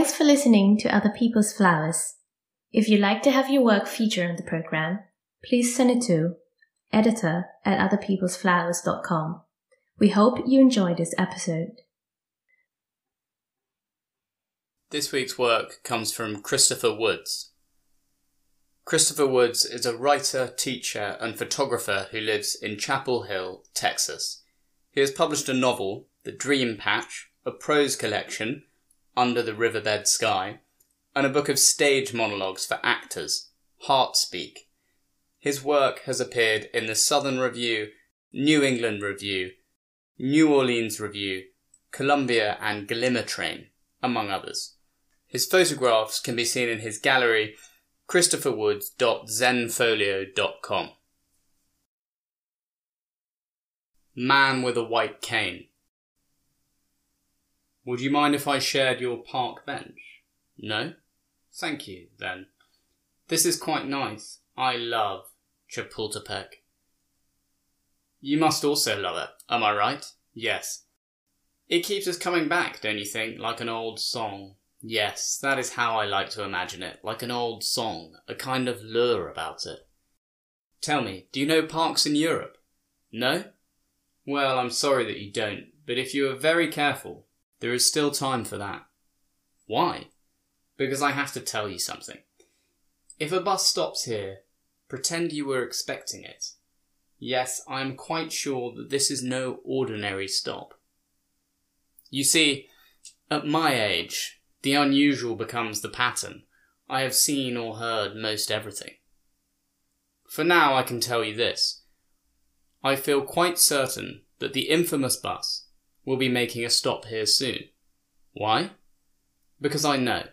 Thanks for listening to Other People's Flowers. If you'd like to have your work featured on the program, please send it to editor@otherpeoplesflowers.com. We hope you enjoyed this episode. This week's work comes from Christopher Woods. Christopher Woods is a writer, teacher, and photographer who lives in Chapel Hill, Texas. He has published a novel, The Dream Patch, a prose collection, Under the Riverbed Sky, and a book of stage monologues for actors, Heart Speak. His work has appeared in the Southern Review, New England Review, New Orleans Review, Columbia and Glimmer Train, among others. His photographs can be seen in his gallery, christopherwoods.zenfolio.com. Man with a White Cane. Would you mind if I shared your park bench? No? Thank you, then. This is quite nice. I love Chapultepec. You must also love it, am I right? Yes. It keeps us coming back, don't you think, like an old song? Yes, that is how I like to imagine it, like an old song, a kind of lure about it. Tell me, do you know parks in Europe? No? Well, I'm sorry that you don't, but if you are very careful, there is still time for that. Why? Because I have to tell you something. If a bus stops here, pretend you were expecting it. Yes, I am quite sure that this is no ordinary stop. You see, at my age, the unusual becomes the pattern. I have seen or heard most everything. For now, I can tell you this. I feel quite certain that the infamous bus will be making a stop here soon. Why? Because I know.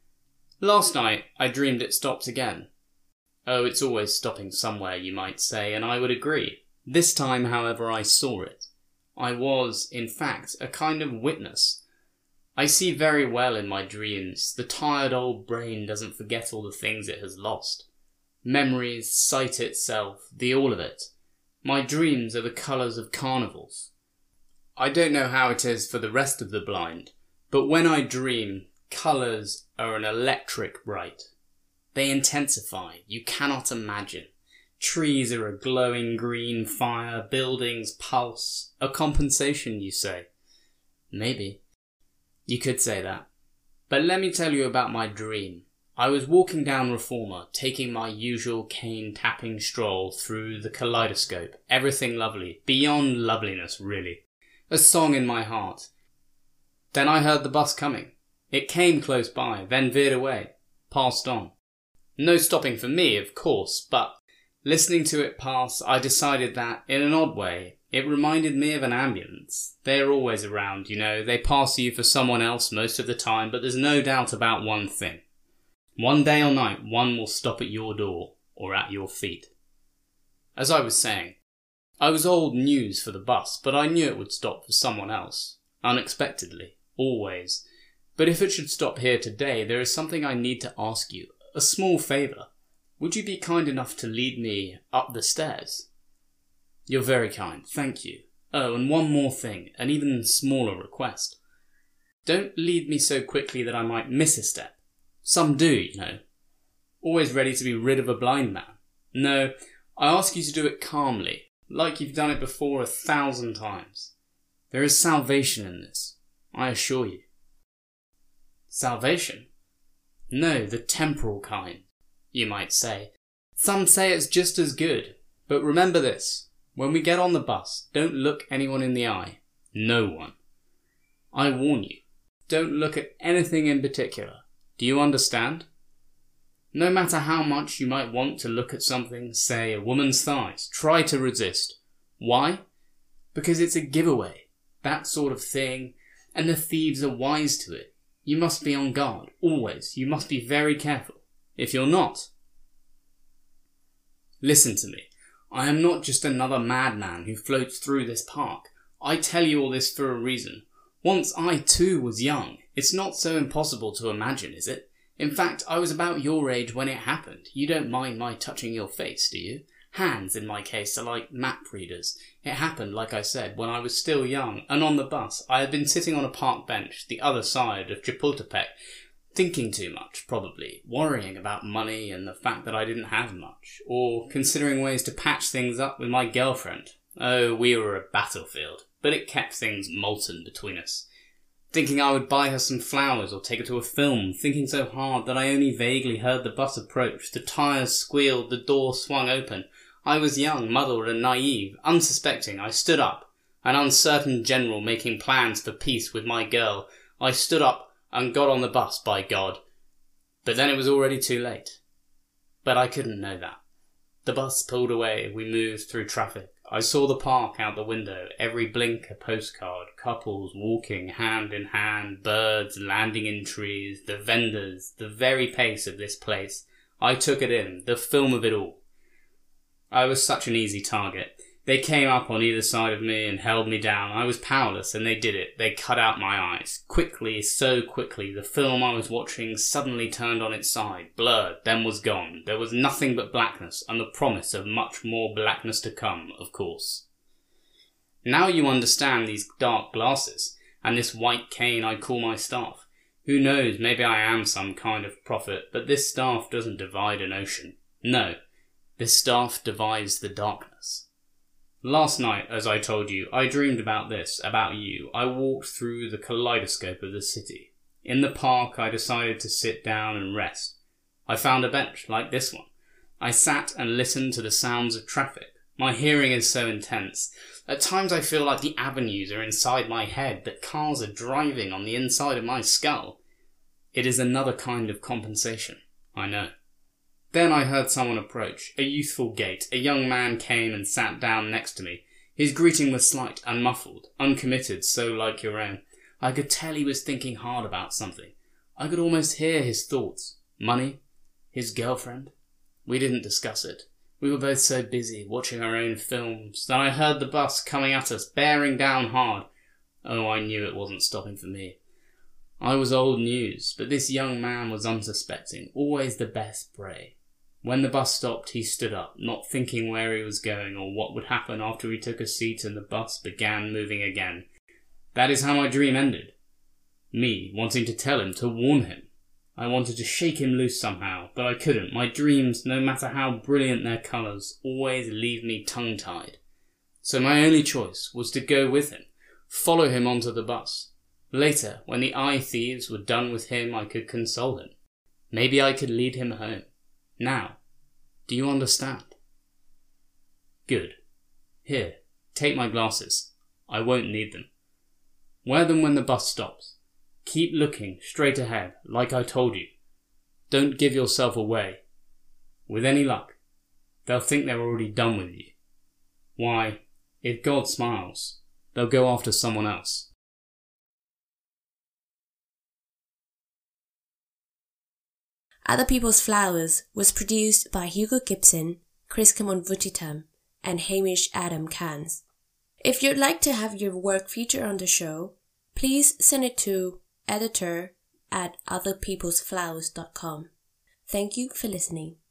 Last night, I dreamed it stopped again. Oh, it's always stopping somewhere, you might say, and I would agree. This time, however, I saw it. I was, in fact, a kind of witness. I see very well in my dreams. The tired old brain doesn't forget all the things it has lost. Memories, sight itself, the all of it. My dreams are the colours of carnivals. I don't know how it is for the rest of the blind, but when I dream, colours are an electric bright. They intensify, you cannot imagine. Trees are a glowing green fire, buildings pulse. A compensation, you say? Maybe. You could say that. But let me tell you about my dream. I was walking down Reformer, taking my usual cane-tapping stroll through the kaleidoscope. Everything lovely. Beyond loveliness, really. A song in my heart. Then I heard the bus coming. It came close by, then veered away. Passed on. No stopping for me, of course, but listening to it pass, I decided that, in an odd way, it reminded me of an ambulance. They are always around, you know. They pass you for someone else most of the time, but there's no doubt about one thing. One day or night, one will stop at your door, or at your feet. As I was saying, I was old news for the bus, but I knew it would stop for someone else. Unexpectedly. Always. But if it should stop here today, there is something I need to ask you. A small favour. Would you be kind enough to lead me up the stairs? You're very kind, thank you. Oh, and one more thing, an even smaller request. Don't lead me so quickly that I might miss a step. Some do, you know. Always ready to be rid of a blind man. No, I ask you to do it calmly, like you've done it before 1,000 times. There is salvation in this, I assure you. Salvation? No, the temporal kind, you might say. Some say it's just as good, but remember this. When we get on the bus, don't look anyone in the eye. No one. I warn you, don't look at anything in particular. Do you understand? No matter how much you might want to look at something, say a woman's thighs, try to resist. Why? Because it's a giveaway, that sort of thing, and the thieves are wise to it. You must be on guard, always. You must be very careful. If you're not... Listen to me. I am not just another madman who floats through this park. I tell you all this for a reason. Once I too was young. It's not so impossible to imagine, is it? In fact, I was about your age when it happened. You don't mind my touching your face, do you? Hands, in my case, are like map readers. It happened, like I said, when I was still young, and on the bus. I had been sitting on a park bench, the other side of Chapultepec. Thinking too much, probably. Worrying about money and the fact that I didn't have much. Or considering ways to patch things up with my girlfriend. Oh, we were a battlefield, but it kept things molten between us. Thinking I would buy her some flowers or take her to a film, thinking so hard that I only vaguely heard the bus approach, the tyres squealed, the door swung open. I was young, muddled and naive, unsuspecting. I stood up, an uncertain general making plans for peace with my girl. I stood up and got on the bus, by God. But then it was already too late. But I couldn't know that. The bus pulled away, we moved through traffic. I saw the park out the window, every blink a postcard, couples walking hand in hand, birds landing in trees, the vendors, the very pace of this place. I took it in, the film of it all. I was such an easy target. They came up on either side of me and held me down. I was powerless, and they did it. They cut out my eyes. Quickly, so quickly, the film I was watching suddenly turned on its side, blurred, then was gone. There was nothing but blackness, and the promise of much more blackness to come, of course. Now you understand these dark glasses, and this white cane I call my staff. Who knows, maybe I am some kind of prophet, but this staff doesn't divide an ocean. No, this staff divides the darkness. Last night, as I told you, I dreamed about this, about you. I walked through the kaleidoscope of the city. In the park, I decided to sit down and rest. I found a bench, like this one. I sat and listened to the sounds of traffic. My hearing is so intense. At times I feel like the avenues are inside my head, that cars are driving on the inside of my skull. It is another kind of compensation, I know. Then I heard someone approach, a youthful gait. A young man came and sat down next to me. His greeting was slight, unmuffled, uncommitted, so like your own. I could tell he was thinking hard about something. I could almost hear his thoughts. Money? His girlfriend? We didn't discuss it. We were both so busy, watching our own films. Then I heard the bus coming at us, bearing down hard. Oh, I knew it wasn't stopping for me. I was old news, but this young man was unsuspecting, always the best prey. When the bus stopped, he stood up, not thinking where he was going or what would happen after he took a seat and the bus began moving again. That is how my dream ended. Me wanting to tell him, to warn him. I wanted to shake him loose somehow, but I couldn't. My dreams, no matter how brilliant their colours, always leave me tongue-tied. So my only choice was to go with him, follow him onto the bus. Later, when the eye thieves were done with him, I could console him. Maybe I could lead him home. Now, do you understand? Good. Here, take my glasses. I won't need them. Wear them when the bus stops. Keep looking straight ahead, like I told you. Don't give yourself away. With any luck, they'll think they're already done with you. Why, if God smiles, they'll go after someone else. Other People's Flowers was produced by Hugo Gibson, Chris Camon-Vutitam, and Hamish Adam Kans. If you'd like to have your work featured on the show, please send it to editor@otherpeoplesflowers.com. Thank you for listening.